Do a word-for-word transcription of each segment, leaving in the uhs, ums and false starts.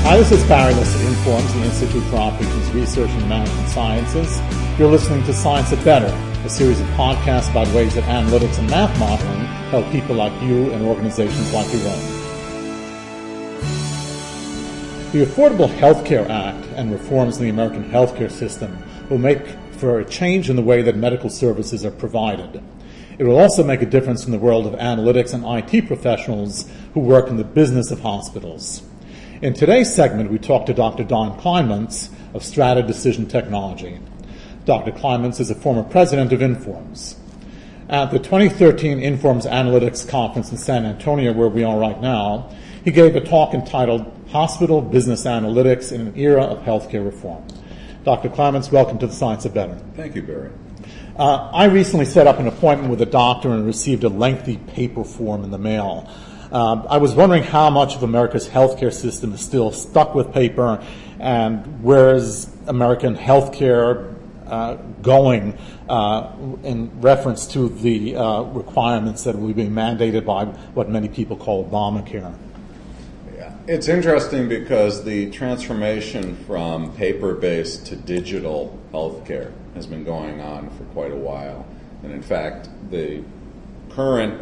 Hi, this is Barry List of Informs, the Institute for Operations Research and Management Sciences. You're listening to Science It Better, a series of podcasts about ways that analytics and math modeling help people like you and organizations like your own. The Affordable Health Care Act and reforms in the American healthcare system will make for a change in the way that medical services are provided. It will also make a difference in the world of analytics and I T professionals who work in the business of hospitals. In today's segment, we talk to Doctor Don Kleinmans of Strata Decision Technology. Doctor Kleinmans is a former president of Informs. At the twenty thirteen Informs Analytics Conference in San Antonio, where we are right now, he gave a talk entitled Hospital Business Analytics in an Era of Healthcare Reform. Doctor Kleinmans, welcome to the Science of Better. Thank you, Barry. Uh, I recently set up an appointment with a doctor and received a lengthy paper form in the mail. Uh, I was wondering how much of America's healthcare system is still stuck with paper, and where is American healthcare uh, going uh, in reference to the uh, requirements that will be mandated by what many people call Obamacare? Yeah. It's interesting because the transformation from paper-based to digital healthcare has been going on for quite a while. And in fact, the current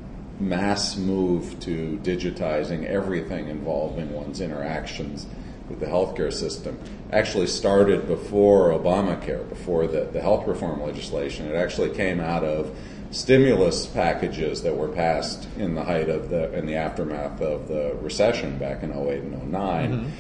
mass move to digitizing everything involving one's interactions with the healthcare system actually started before Obamacare, before the, the health reform legislation. It actually came out of stimulus packages that were passed in the height of the, in the aftermath of the recession back in oh eight and oh nine. Mm-hmm.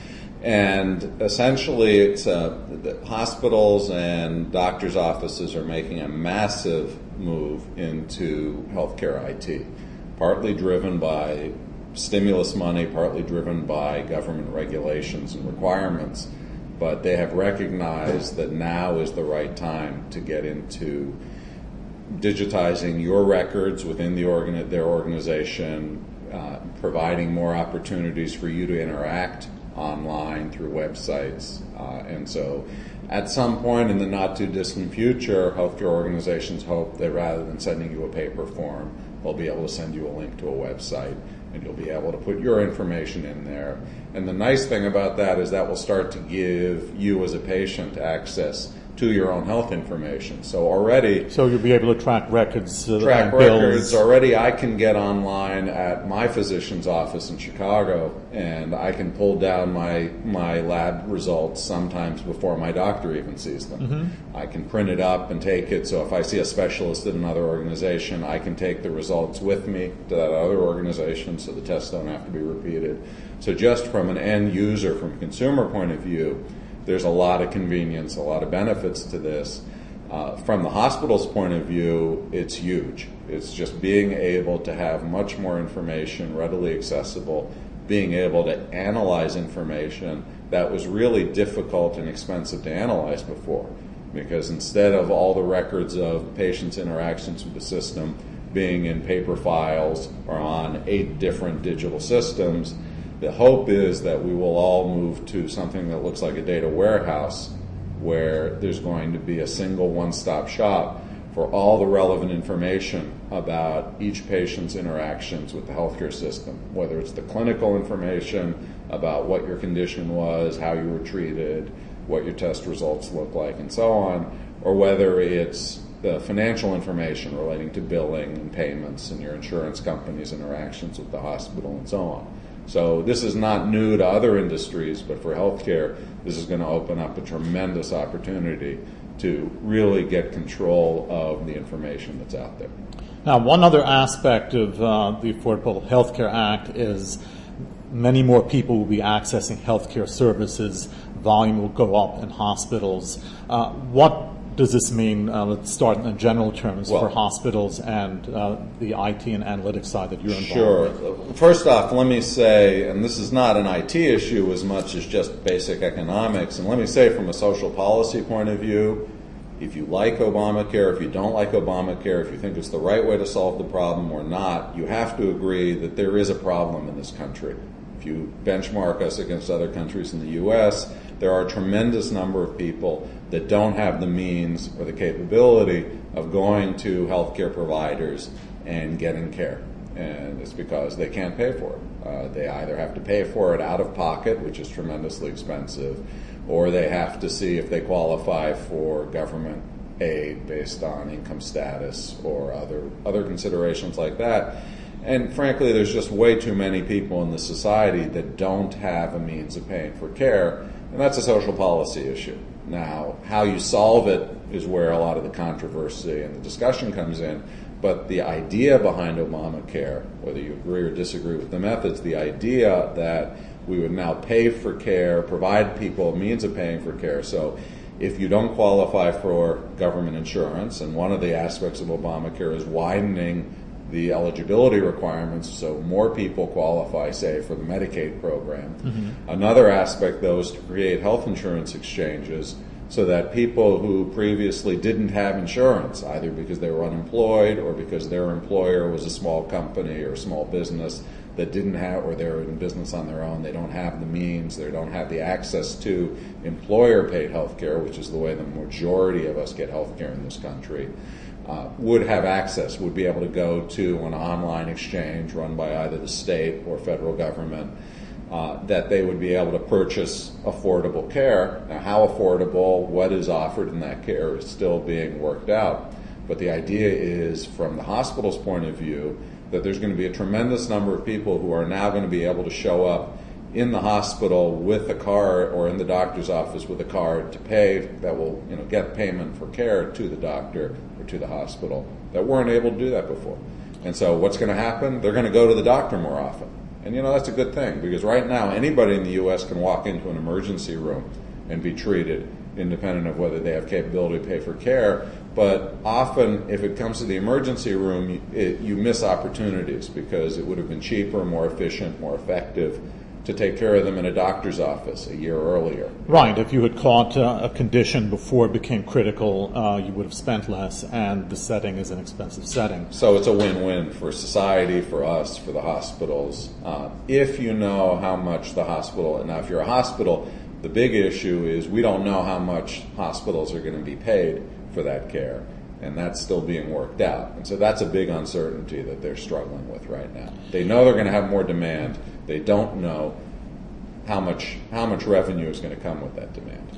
And essentially, it's uh, the hospitals and doctors' offices are making a massive move into healthcare I T. Partly driven by stimulus money, partly driven by government regulations and requirements. But they have recognized that now is the right time to get into digitizing your records within the organ- their organization, uh, providing more opportunities for you to interact online through websites. Uh, and so at some point in the not-too-distant future, healthcare organizations hope that rather than sending you a paper form, they'll be able to send you a link to a website, and you'll be able to put your information in there. And the nice thing about that is that will start to give you as a patient access to your own health information. So already... So you'll be able to track records. Uh, track and records. Bills. Already I can get online at my physician's office in Chicago, and I can pull down my, my lab results sometimes before my doctor even sees them. Mm-hmm. I can print it up and take it, so if I see a specialist at another organization, I can take the results with me to that other organization so the tests don't have to be repeated. So just from an end user, from a consumer point of view, there's a lot of convenience, a lot of benefits to this. Uh, from the hospital's point of view, it's huge. It's just being able to have much more information readily accessible, being able to analyze information that was really difficult and expensive to analyze before. Because instead of all the records of patients' interactions with the system being in paper files or on eight different digital systems, the hope is that we will all move to something that looks like a data warehouse where there's going to be a single one-stop shop for all the relevant information about each patient's interactions with the healthcare system, whether it's the clinical information about what your condition was, how you were treated, what your test results look like, and so on, or whether it's the financial information relating to billing and payments and your insurance company's interactions with the hospital and so on. So this is not new to other industries, but for healthcare, this is going to open up a tremendous opportunity to really get control of the information that's out there. Now, one other aspect of uh, the Affordable Health Care Act is many more people will be accessing healthcare services. Volume will go up in hospitals. Uh, what does this mean? Uh, let's start in general terms well, for hospitals and uh, the I T and analytics side that you're involved sure. with. Sure. First off, let me say, and this is not an I T issue as much as just basic economics, and let me say from a social policy point of view, if you like Obamacare, if you don't like Obamacare, if you think it's the right way to solve the problem or not, you have to agree that there is a problem in this country. If you benchmark us against other countries in the U S, there are a tremendous number of people that don't have the means or the capability of going to healthcare providers and getting care. and it's because they can't pay for it. Uh, they either have to pay for it out of pocket, which is tremendously expensive, or they have to see if they qualify for government aid based on income status or other other considerations like that. And frankly, there's just way too many people in the society that don't have a means of paying for care, and that's a social policy issue. Now, how you solve it is where a lot of the controversy and the discussion comes in, but the idea behind Obamacare, whether you agree or disagree with the methods, the idea that we would now pay for care, provide people a means of paying for care. So if you don't qualify for government insurance, and one of the aspects of Obamacare is widening the eligibility requirements so more people qualify, say, for the Medicaid program. Mm-hmm. Another aspect, though, is to create health insurance exchanges so that people who previously didn't have insurance, either because they were unemployed or because their employer was a small company or a small business that didn't have, or they're in business on their own, they don't have the means, they don't have the access to employer-paid health care, which is the way the majority of us get health care in this country, uh, would have access, would be able to go to an online exchange run by either the state or federal government, uh, that they would be able to purchase affordable care. Now, how affordable, what is offered in that care is still being worked out. But the idea is, from the hospital's point of view, that there's going to be a tremendous number of people who are now going to be able to show up in the hospital with a card, or in the doctor's office with a card to pay, that will, you know, get payment for care to the doctor or to the hospital, that weren't able to do that before. And so what's going to happen? They're going to go to the doctor more often. And, you know, that's a good thing, because right now anybody in the U S can walk into an emergency room and be treated, independent of whether they have capability to pay for care. But often, if it comes to the emergency room, it, you miss opportunities, because it would have been cheaper, more efficient, more effective to take care of them in a doctor's office a year earlier. Right. If you had caught uh, a condition before it became critical, uh, you would have spent less, and the setting is an expensive setting. So it's a win-win for society, for us, for the hospitals. Uh, if you know how much the hospital, now if you're a hospital, the big issue is we don't know how much hospitals are going to be paid for that care, and that's still being worked out. And so that's a big uncertainty that they're struggling with right now. They know they're going to have more demand. They don't know how much how much revenue is going to come with that demand.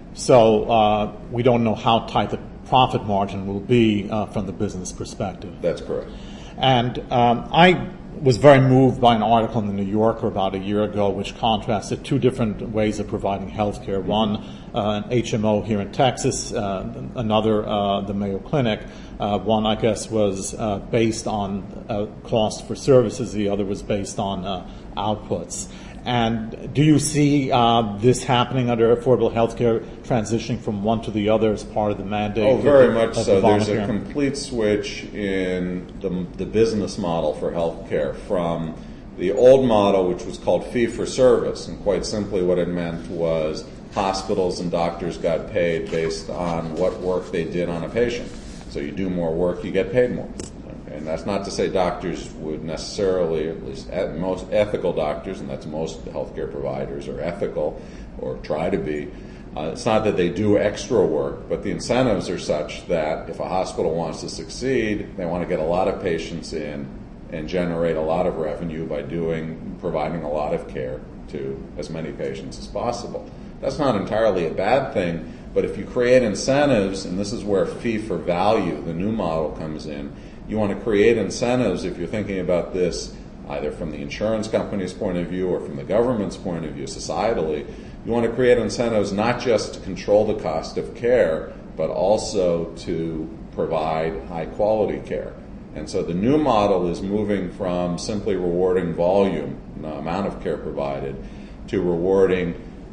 So uh, we don't know how tight the profit margin will be uh, from the business perspective. That's correct. And um, I was very moved by an article in the New Yorker about a year ago which contrasted two different ways of providing health care. One, uh, an H M O here in Texas, uh, another, uh, the Mayo Clinic. Uh, one, I guess, was uh, based on uh, cost for services. The other was based on uh, outputs. And do you see uh, this happening under affordable health care, transitioning from one to the other as part of the mandate? Oh, very much so. Obamacare? There's a complete switch in the, the business model for health care from the old model, which was called fee-for-service. And quite simply what it meant was hospitals and doctors got paid based on what work they did on a patient. So you do more work, you get paid more. And that's not to say doctors would necessarily, at least most ethical doctors, and that's most healthcare providers, are ethical or try to be. Uh, it's not that they do extra work, but the incentives are such that if a hospital wants to succeed, they want to get a lot of patients in and generate a lot of revenue by doing, providing a lot of care to as many patients as possible. That's not entirely a bad thing, but if you create incentives, and this is where fee for value, the new model, comes in, you want to create incentives if you're thinking about this either from the insurance company's point of view or from the government's point of view societally. You want to create incentives not just to control the cost of care, but also to provide high quality care. And so the new model is moving from simply rewarding volume, the amount of care provided, to rewarding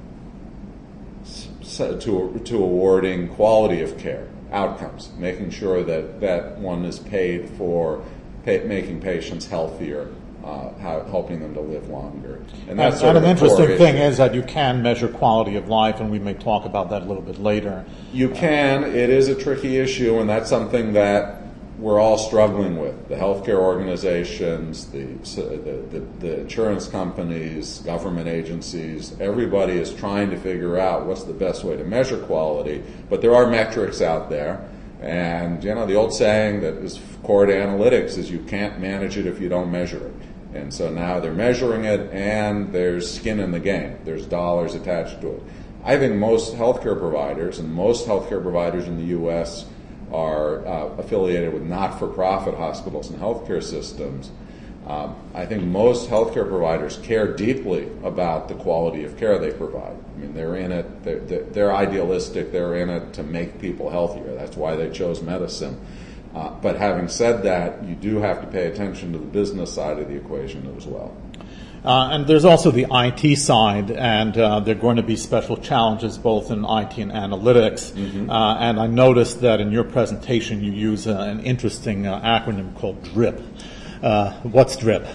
to, to awarding quality of care, outcomes, making sure that, that one is paid for pay, making patients healthier, uh, how, helping them to live longer. And that's and, and an interesting thing is that you can measure quality of life, and we may talk about that a little bit later. You can. It is a tricky issue, and that's something that we're all struggling with. The healthcare organizations, the, the, the, the insurance companies, government agencies, everybody is trying to figure out what's the best way to measure quality. But there are metrics out there, And, you know, the old saying that is core to analytics is you can't manage it if you don't measure it. And so now they're measuring it, and there's skin in the game. There's dollars attached to it. I think most healthcare providers, and most healthcare providers in the U S are uh, affiliated with not-for-profit hospitals and healthcare systems. Um, I think most healthcare providers care deeply about the quality of care they provide. I mean, they're in it, they're, they're idealistic, they're in it to make people healthier. That's why they chose medicine. Uh, but having said that, you do have to pay attention to the business side of the equation as well. Uh, and there's also the I T side, and uh, there are going to be special challenges both in I T and analytics. Mm-hmm. Uh, and I noticed that in your presentation you use uh, an interesting uh, acronym called DRIP. Uh, what's DRIP?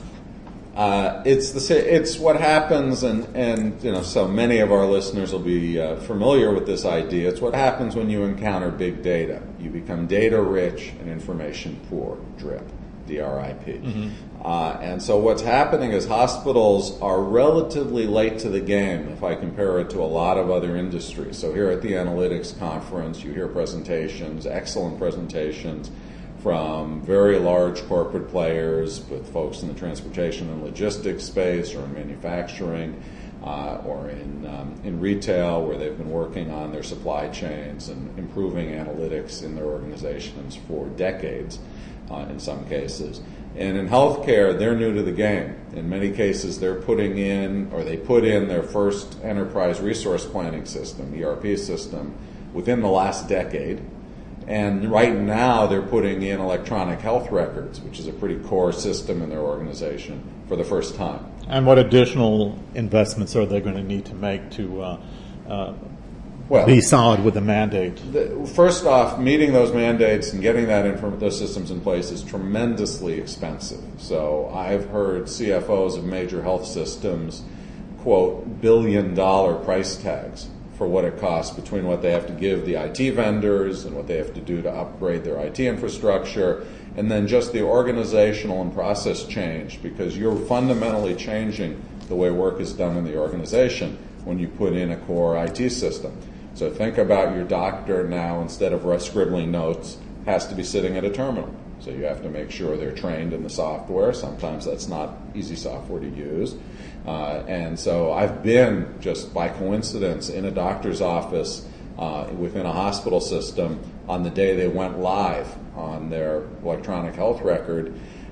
Uh, it's the it's what happens, and, and you know, so many of our listeners will be uh, familiar with this idea. It's what happens when you encounter big data. You become data rich and information poor. DRIP, D R I P. Mm-hmm. Uh, and so what's happening is hospitals are relatively late to the game if I compare it to a lot of other industries. So here at the Analytics Conference, you hear presentations, excellent presentations, from very large corporate players with folks in the transportation and logistics space or in manufacturing uh, or in, um, in retail where they've been working on their supply chains and improving analytics in their organizations for decades uh, in some cases. And in healthcare, they're new to the game. In many cases, they're putting in, or they put in their first enterprise resource planning system, E R P system, within the last decade. And right now, they're putting in electronic health records, which is a pretty core system in their organization, for the first time. And what additional investments are they going to need to make to uh, uh, well, be solid with the mandate? The, first off, meeting those mandates and getting that inform- those systems in place is tremendously expensive. So I've heard C F Os of major health systems quote billion-dollar price tags for what it costs between what they have to give the I T vendors and what they have to do to upgrade their I T infrastructure, and then just the organizational and process change, because you're fundamentally changing the way work is done in the organization when you put in a core I T system. So think about your doctor now, instead of scribbling notes, has to be sitting at a terminal. So you have to make sure they're trained in the software. Sometimes that's not easy software to use. Uh, and so I've been, just by coincidence, in a doctor's office uh, within a hospital system on the day they went live on their electronic health record.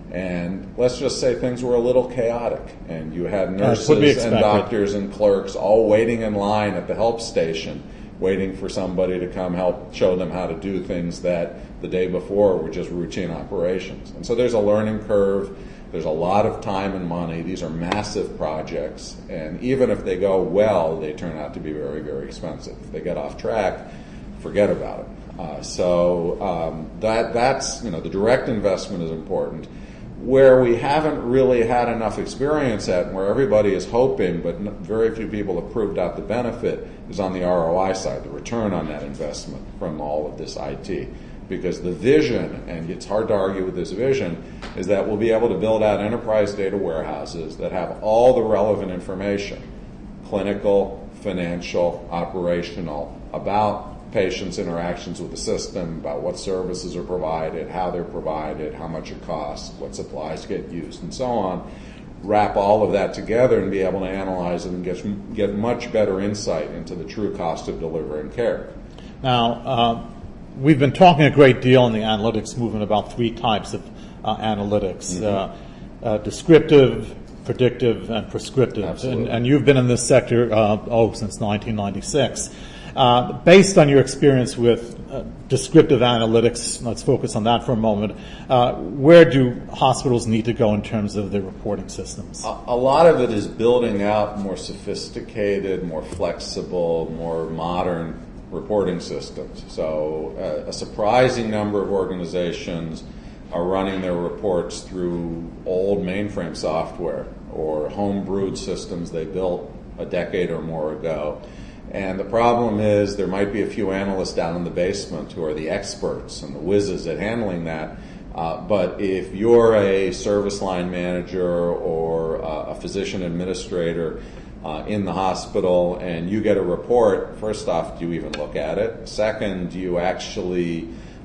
And let's just say things were a little chaotic. And you had nurses and doctors and clerks all waiting in line at the help station, waiting for somebody to come help show them how to do things that the day before were just routine operations. And so there's a learning curve. There's a lot of time and money. These are massive projects. And even if they go well, they turn out to be very, very expensive. If they get off track, forget about it. Uh, so um, that that's, you know, the direct investment is important. Where we haven't really had enough experience at, and where everybody is hoping, but very few people have proved out the benefit, is on the R O I side, the return on that investment from all of this I T. Because the vision, and it's hard to argue with this vision, is that we'll be able to build out enterprise data warehouses that have all the relevant information, clinical, financial, operational, about patients' interactions with the system, about what services are provided, how they're provided, how much it costs, what supplies get used, and so on. Wrap all of that together and be able to analyze it and get, get much better insight into the true cost of delivering care. Now, uh, we've been talking a great deal in the analytics movement about three types of uh, analytics, mm-hmm. uh, uh, descriptive, predictive, and prescriptive. And, and you've been in this sector, uh, oh, since nineteen ninety-six. Uh, based on your experience with uh, descriptive analytics, let's focus on that for a moment, uh, where do hospitals need to go in terms of their reporting systems? A, a lot of it is building out more sophisticated, more flexible, more modern reporting systems. So uh, a surprising number of organizations are running their reports through old mainframe software or home-brewed systems they built a decade or more ago. And the problem is there might be a few analysts down in the basement who are the experts and the whizzes at handling that. Uh, but if you're a service line manager or uh, a physician administrator uh, in the hospital and you get a report, first off, do you even look at it? Second, do you actually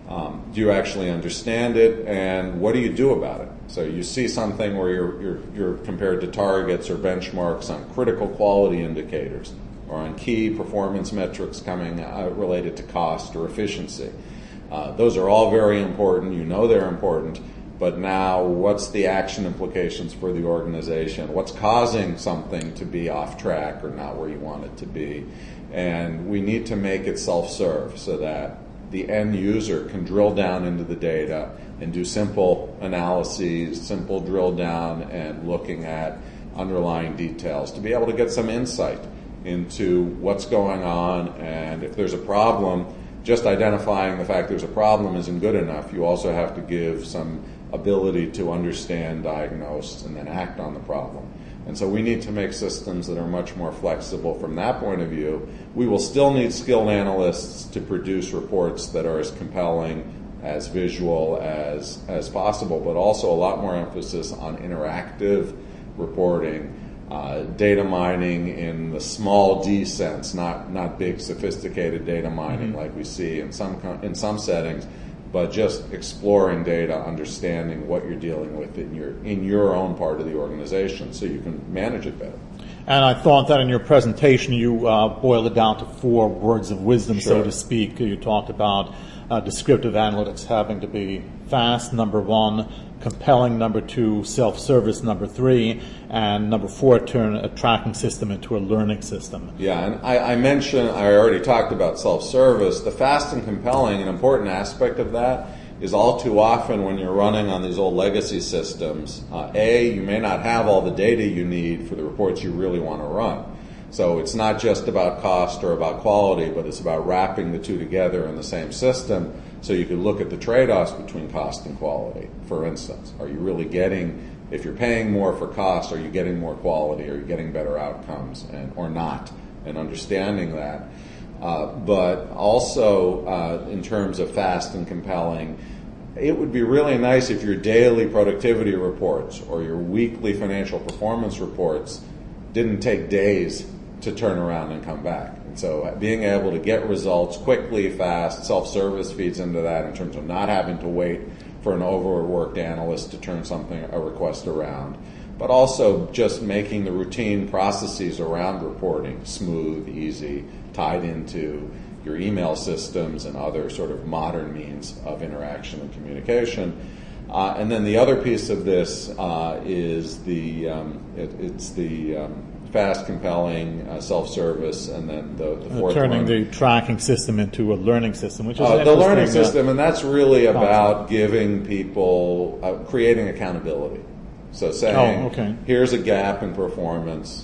Um, do you actually understand it, and what do you do about it? So you see something where you're, you're, you're compared to targets or benchmarks on critical quality indicators or on key performance metrics coming uh, related to cost or efficiency. Uh, those are all very important. You know they're important, but now what's the action implications for the organization? What's causing something to be off track or not where you want it to be? And we need to make it self-serve so that the end user can drill down into the data and do simple analyses, simple drill down and looking at underlying details to be able to get some insight into what's going on. And if there's a problem, just identifying the fact there's a problem isn't good enough. You also have to give some ability to understand, diagnose, and then act on the problem. And so we need to make systems that are much more flexible from that point of view. We will still need skilled analysts to produce reports that are as compelling, as visual as, as possible, but also a lot more emphasis on interactive reporting, uh, data mining in the small d sense, not, not big sophisticated data mining mm-hmm. like we see in some, in some settings, but just exploring data, understanding what you're dealing with in your in your own part of the organization so you can manage it better. And I thought that in your presentation you uh, boiled it down to four words of wisdom, sure. so to speak. You talked about uh, descriptive analytics having to be fast, number one, compelling, number two, self-service, number three, and number four, turn a tracking system into a learning system. Yeah, and I, I mentioned, I already talked about self-service. The fast and compelling, an important aspect of that is all too often when you're running on these old legacy systems, uh, A, you may not have all the data you need for the reports you really want to run. So it's not just about cost or about quality, but it's about wrapping the two together in the same system so you can look at the trade-offs between cost and quality. For instance, are you really getting, if you're paying more for cost, are you getting more quality? Are you getting better outcomes and or not? And understanding that. Uh, but also uh, in terms of fast and compelling, it would be really nice if your daily productivity reports or your weekly financial performance reports didn't take days to turn around and come back. And so being able to get results quickly, fast, self-service feeds into that in terms of not having to wait for an overworked analyst to turn something, a request around, but also just making the routine processes around reporting smooth, easy, tied into your email systems and other sort of modern means of interaction and communication. Uh, and then the other piece of this uh, is the um, it, it's the um, fast, compelling, uh, self-service, and then the, the fourth uh, turning one. the tracking system into a learning system, which is uh, an the learning uh, system, and that's really about giving people uh, creating accountability. So saying, oh, okay. here's a gap in performance.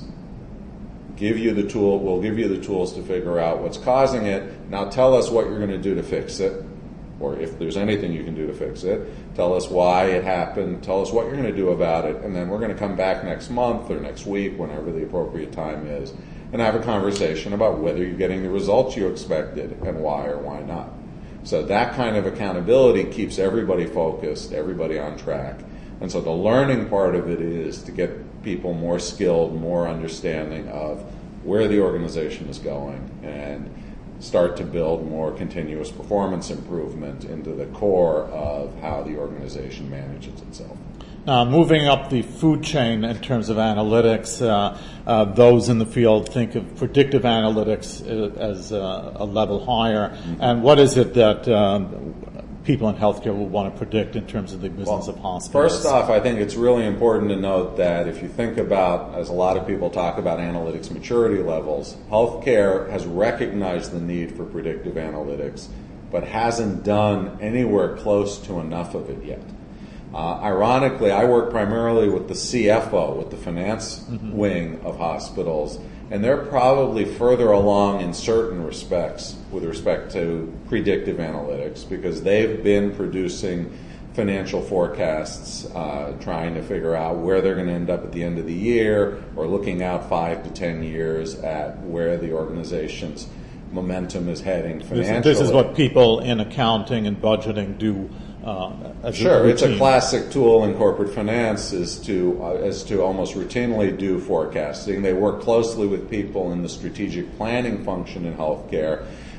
Give you the tool. We'll give you the tools to figure out what's causing it. Now tell us what you're going to do to fix it, or if there's anything you can do to fix it. Tell us why it happened. Tell us what you're going to do about it, and then we're going to come back next month or next week, whenever the appropriate time is, and have a conversation about whether you're getting the results you expected and why or why not. So that kind of accountability keeps everybody focused, everybody on track. And so the learning part of it is to get people more skilled, more understanding of where the organization is going, and start to build more continuous performance improvement into the core of how the organization manages itself. Now, moving up the food chain in terms of analytics, uh, uh, those in the field think of predictive analytics as uh, a level higher. Mm-hmm. And what is it that um, people in healthcare will want to predict in terms of the business well, of hospitals? First off, I think it's really important to note that if you think about, as a lot of people talk about analytics maturity levels, healthcare has recognized the need for predictive analytics, but hasn't done anywhere close to enough of it yet. Uh, ironically, I work primarily with the C F O, with the finance mm-hmm. wing of hospitals, and they're probably further along in certain respects with respect to predictive analytics because they've been producing financial forecasts, uh, trying to figure out where they're going to end up at the end of the year, or looking out five to ten years at where the organization's momentum is heading financially. This, this is what people in accounting and budgeting do. Uh, as sure, a it's a classic tool in corporate finance is to uh, is to almost routinely do forecasting. They work closely with people in the strategic planning function in healthcare,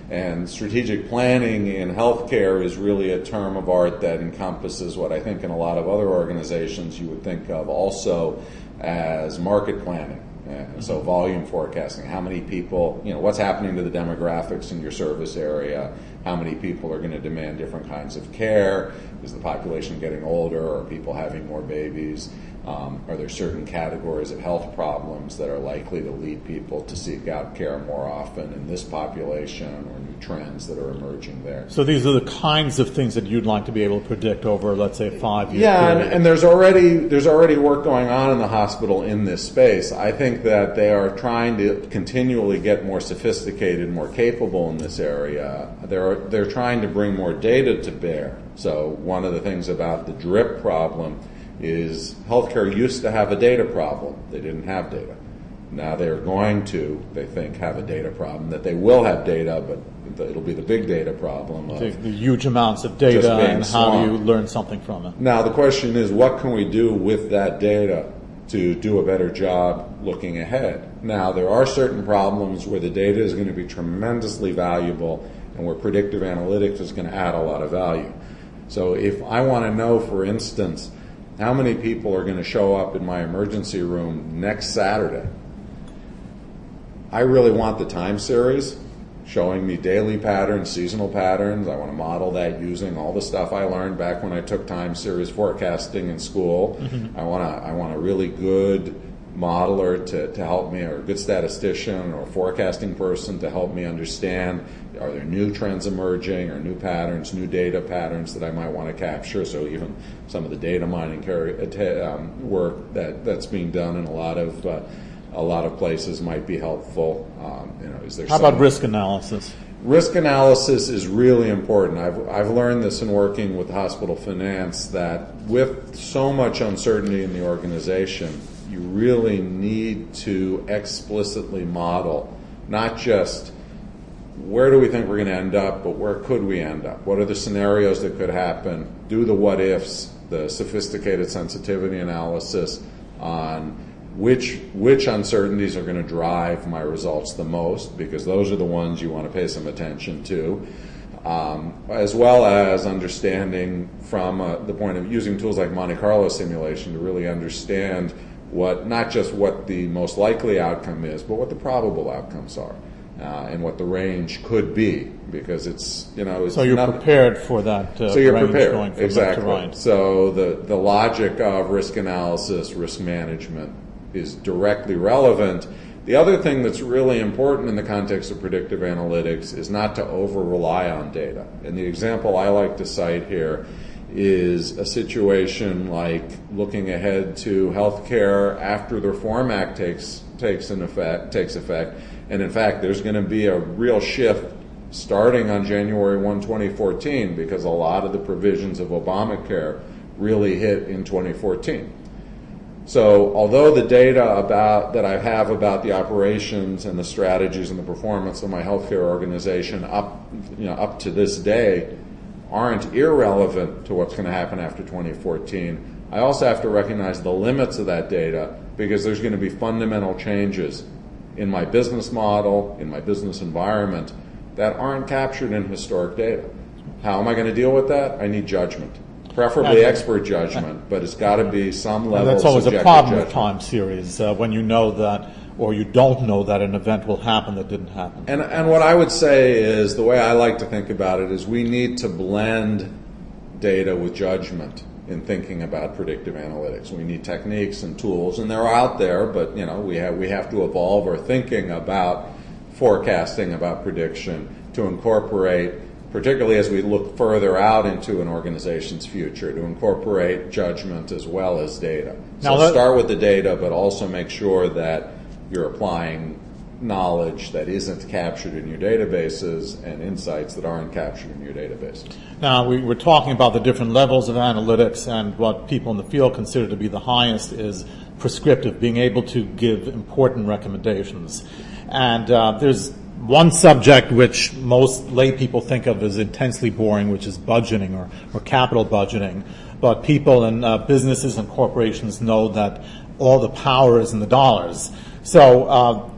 And strategic planning in healthcare is really a term of art that encompasses what I think in a lot of other organizations you would think of also as market planning. And so volume forecasting, how many people, you know, what's happening to the demographics in your service area, how many people are going to demand different kinds of care, is the population getting older, are people having more babies, um, are there certain categories of health problems that are likely to lead people to seek out care more often in this population, or new trends that are emerging there. So these are the kinds of things that you'd like to be able to predict over, let's say, a five-year yeah, period. and, and there's already there's already work going on in the hospital in this space. I think that they are trying to continually get more sophisticated, more capable in this area. They're they're trying to bring more data to bear. So one of the things about the DRIP problem is healthcare used to have a data problem. They didn't have data. Now they're going to, they think, have a data problem, that they will have data, but it'll be the big data problem of the, the huge amounts of data and how do you learn something from it. Now the question is, what can we do with that data to do a better job looking ahead? Now there are certain problems where the data is going to be tremendously valuable and where predictive analytics is going to add a lot of value. So if I want to know, for instance, how many people are going to show up in my emergency room next Saturday, I really want the time series showing me daily patterns, seasonal patterns. I want to model that using all the stuff I learned back when I took time series forecasting in school. Mm-hmm. I want to, I want a really good modeler to, to help me, or a good statistician or forecasting person to help me understand, are there new trends emerging or new patterns, new data patterns that I might want to capture? So even some of the data mining um, work that, that's being done in a lot of uh, a lot of places might be helpful. Um, you know, is there How about risk analysis? Risk analysis is really important. I've I've learned this in working with hospital finance, that with so much uncertainty in the organization, you really need to explicitly model not just where do we think we're going to end up, but where could we end up? What are the scenarios that could happen? Do the what ifs, the sophisticated sensitivity analysis on which which uncertainties are going to drive my results the most, because those are the ones you want to pay some attention to, um, as well as understanding from uh, the point of using tools like Monte Carlo simulation to really understand what, not just what the most likely outcome is, but what the probable outcomes are. Uh, and what the range could be, because it's, you know, it's so you're not, prepared for that. Uh, so you're range prepared, going from exactly. left to right. So the the logic of risk analysis, risk management, is directly relevant. The other thing that's really important in the context of predictive analytics is not to over rely on data. And the example I like to cite here is a situation like looking ahead to healthcare after the Reform Act takes takes in effect takes effect. And in fact, there's going to be a real shift starting on January first, twenty fourteen, because a lot of the provisions of Obamacare really hit in twenty fourteen. So although the data about that I have about the operations and the strategies and the performance of my healthcare organization up, you know, up to this day aren't irrelevant to what's going to happen after twenty fourteen, I also have to recognize the limits of that data, because there's going to be fundamental changes in my business model, in my business environment, that aren't captured in historic data. How am I going to deal with that? I need judgment, preferably expert judgment, but it's got to be some level of subjective judgment. That's always a problem with time series, uh, when you know that, or you don't know that an event will happen that didn't happen. And, and what I would say is, the way I like to think about it is, we need to blend data with judgment in thinking about predictive analytics. We need techniques and tools, and they're out there, but you know, we have we have to evolve our thinking about forecasting, about prediction, to incorporate, particularly as we look further out into an organization's future, to incorporate judgment as well as data. So now, start with the data, but also make sure that you're applying knowledge that isn't captured in your databases and insights that aren't captured in your databases. Now, we were talking about the different levels of analytics, and what people in the field consider to be the highest is prescriptive, being able to give important recommendations. And uh, there's one subject which most lay people think of as intensely boring, which is budgeting or, or capital budgeting. But people in uh, businesses and corporations know that all the power is in the dollars. So uh,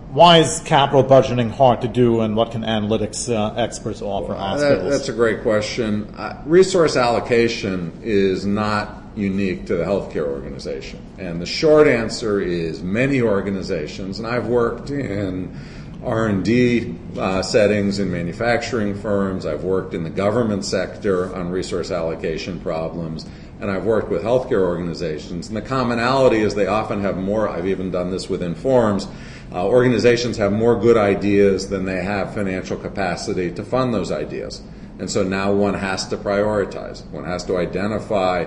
why is capital budgeting hard to do, and what can analytics uh, experts offer Well, hospitals? that, that's a great question. Uh, resource allocation is not unique to the healthcare organization. And the short answer is many organizations, and I've worked in R and D uh, settings in manufacturing firms, I've worked in the government sector on resource allocation problems, and I've worked with healthcare organizations. And the commonality is they often have more, I've even done this with Informs, uh, organizations have more good ideas than they have financial capacity to fund those ideas. And so now one has to prioritize. One has to identify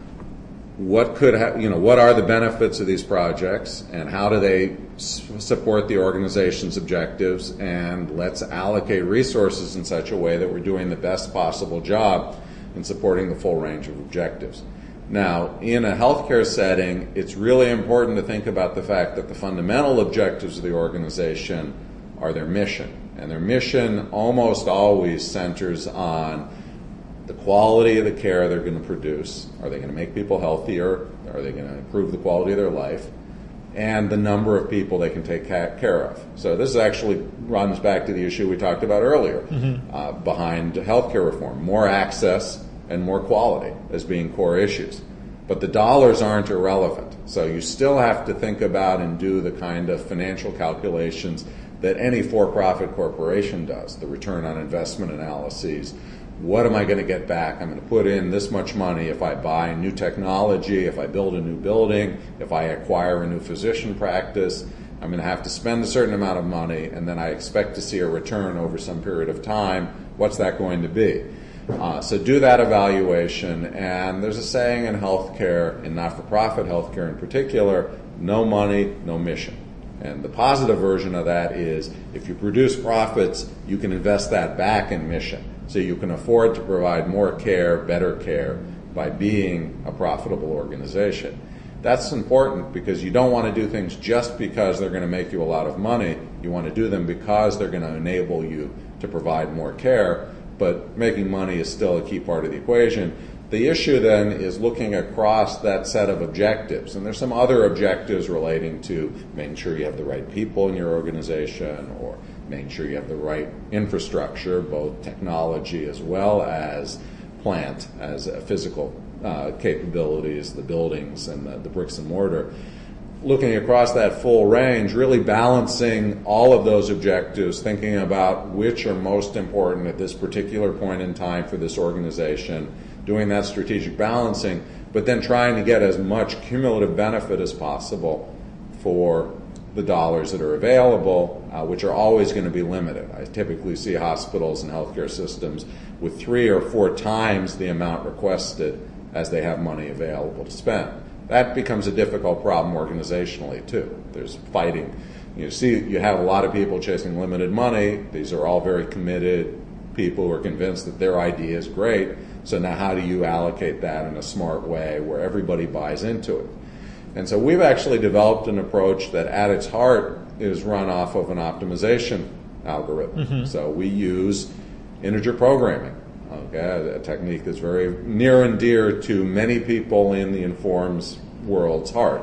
what could ha- you know, what are the benefits of these projects, and how do they s- support the organization's objectives, and let's allocate resources in such a way that we're doing the best possible job in supporting the full range of objectives. Now, in a healthcare setting, it's really important to think about the fact that the fundamental objectives of the organization are their mission, and their mission almost always centers on the quality of the care they're going to produce. Are they going to make people healthier? Are they going to improve the quality of their life? And the number of people they can take care of. So this actually runs back to the issue we talked about earlier mm-hmm. uh, behind healthcare reform. More access and more quality as being core issues. But the dollars aren't irrelevant. So you still have to think about and do the kind of financial calculations that any for-profit corporation does, the return on investment analyses. What am I going to get back? I'm going to put in this much money if I buy new technology, if I build a new building, if I acquire a new physician practice. I'm going to have to spend a certain amount of money, and then I expect to see a return over some period of time. What's that going to be? Uh, so do that evaluation. And there's a saying in healthcare, in not-for-profit healthcare in particular, no money, no mission. And the positive version of that is if you produce profits, you can invest that back in mission. So you can afford to provide more care, better care, by being a profitable organization. That's important because you don't want to do things just because they're going to make you a lot of money. You want to do them because they're going to enable you to provide more care, but making money is still a key part of the equation. The issue then is looking across that set of objectives, and there's some other objectives relating to making sure you have the right people in your organization, or making sure you have the right infrastructure, both technology as well as plant, as uh, physical uh, capabilities, the buildings and the, the bricks and mortar. Looking across that full range, really balancing all of those objectives, thinking about which are most important at this particular point in time for this organization, doing that strategic balancing, but then trying to get as much cumulative benefit as possible for the dollars that are available, uh, which are always going to be limited. I typically see hospitals and healthcare systems with three or four times the amount requested as they have money available to spend. That becomes a difficult problem organizationally too. There's fighting. You see, you have a lot of people chasing limited money. These are all very committed people who are convinced that their idea is great. So now how do you allocate that in a smart way where everybody buys into it? And so we've actually developed an approach that at its heart is run off of an optimization algorithm. Mm-hmm. So we use integer programming, okay, a technique that's very near and dear to many people in the Informs world's heart.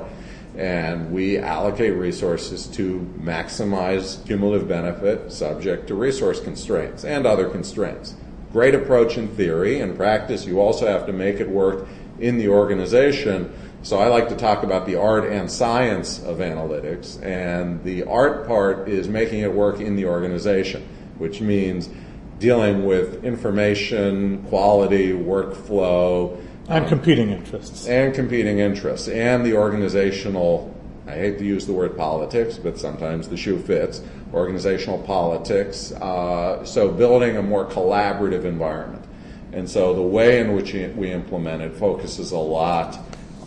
And we allocate resources to maximize cumulative benefit subject to resource constraints and other constraints. Great approach in theory. In practice, you also have to make it work in the organization. So I like to talk about the art and science of analytics, and the art part is making it work in the organization, which means dealing with information, quality, workflow. And um, competing interests. And competing interests, and the organizational, I hate to use the word politics, but sometimes the shoe fits, organizational politics. Uh, so building a more collaborative environment. And so the way in which we implement it focuses a lot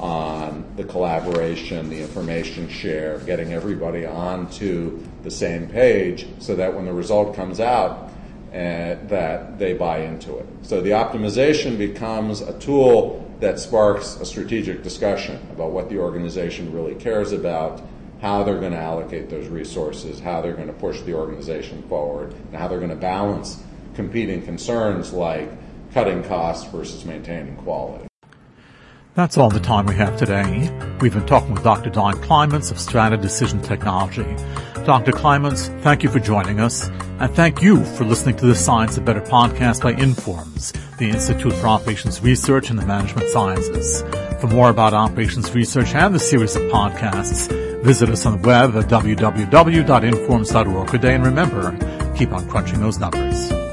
on the collaboration, the information share, getting everybody onto the same page so that when the result comes out, uh, that they buy into it. So the optimization becomes a tool that sparks a strategic discussion about what the organization really cares about, how they're going to allocate those resources, how they're going to push the organization forward, and how they're going to balance competing concerns like cutting costs versus maintaining quality. That's all the time we have today. We've been talking with Doctor Don Climents of Strata Decision Technology. Doctor Climents, thank you for joining us, and thank you for listening to the Science of Better podcast by Informs, the Institute for Operations Research and the Management Sciences. For more about operations research and the series of podcasts, visit us on the web at w w w dot informs dot org. Good day, and remember, keep on crunching those numbers.